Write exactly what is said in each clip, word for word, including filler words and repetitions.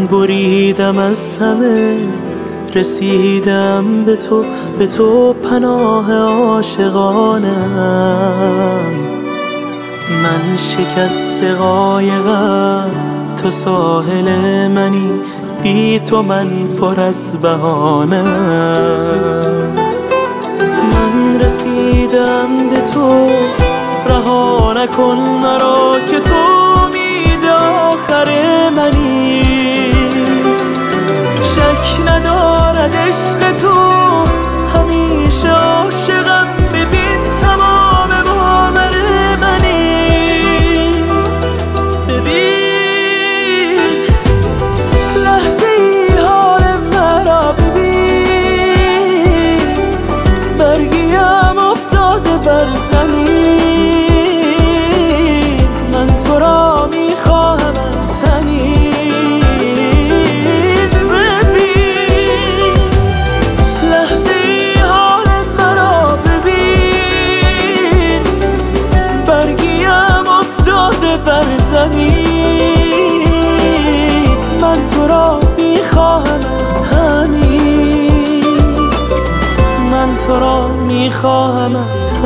بریدم از همه، رسیدم به تو، به تو پناه عاشقانم. من شکست قایقم، تو ساحل منی، بی تو من پر از بهانم. من رسیدم به تو، رها نکن مرا که تو امید آخر منی. شک ندارد عشق تو، همیشه عاشقم، ببین تمام باور منی. ببین لحظه ای حال مرا، ببین برگیم افتاده بر زمین. من تو را میخواهمت همین. بر زمین من تو را میخواهم همین. من تو را میخواهم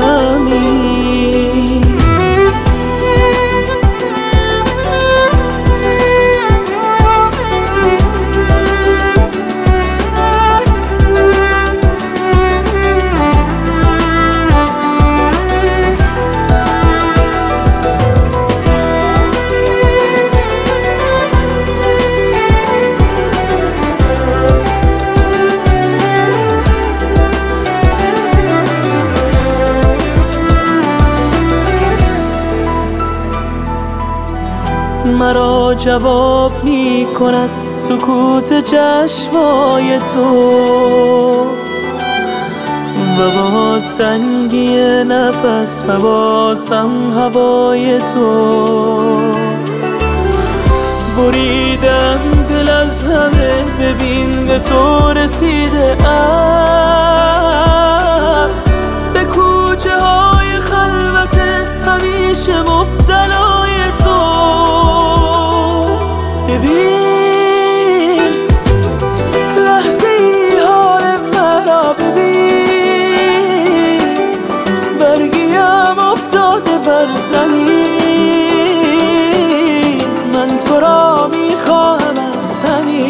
همین. مرا جواب می کند سکوت چشمای تو، و باز تنگی نفس و بازم هوای تو. بریدم دل از همه، ببین به تو رسیده ام. به کوچه های خلوت همیشه مبتلای تو. ببین لحظه ای حال مرا، ببین برگیم افتاده بر زمین. من تو را میخواهمت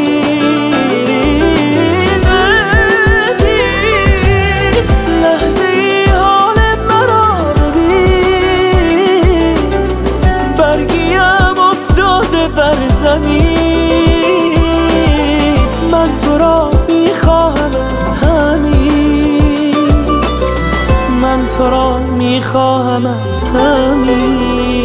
همین. ببین لحظه ای حال مرا، ببین برگیم افتاده بر زمین. من تو را میخواهم همین. من تو را میخواهمت همین.